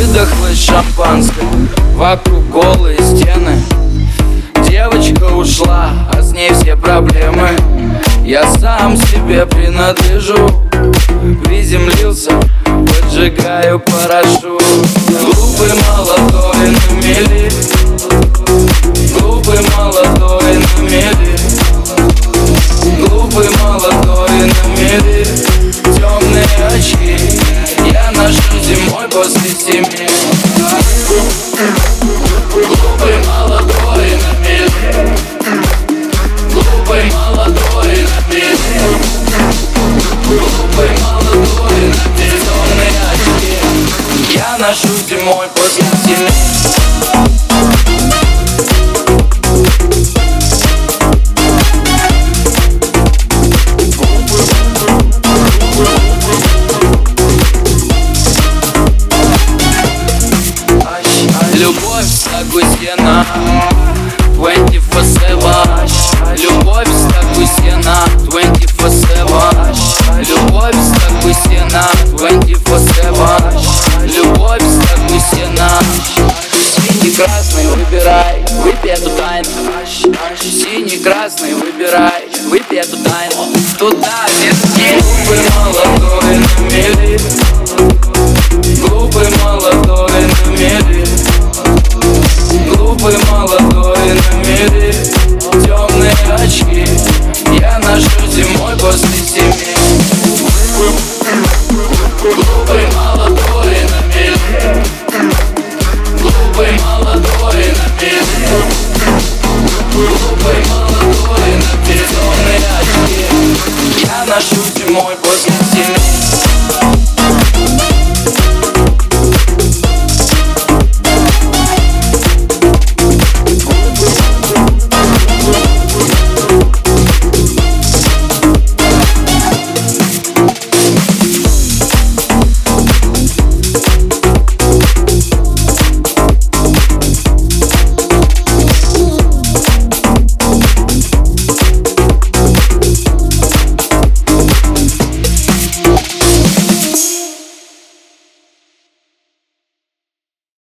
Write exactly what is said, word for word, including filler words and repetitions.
выдохлось шампанское, вокруг голые стены. Девочка ушла, а с ней все проблемы. Я сам себе принадлежу, приземлился, поджигаю парашют. Глупый молодой на мели, глупый молодой на мели, глупый молодой на мели. Темные очки я ношу зимой после семи. Глупый молодой на мели, глупый молодой на мели, глупый молодой на мели. Темные очки я ношу зимой после семи. Любовь Сагусена, двадцать четыре семь. Любовь Сагусена, двадцать четыре семь. Любовь Сагусена, двадцать четыре семь. Любовь Сагусена. Синий, красный, выбирай, выпей эту тайну. Синий, красный, выбирай, выпей эту тайну. Туда, вверх, глупый молодой на мели.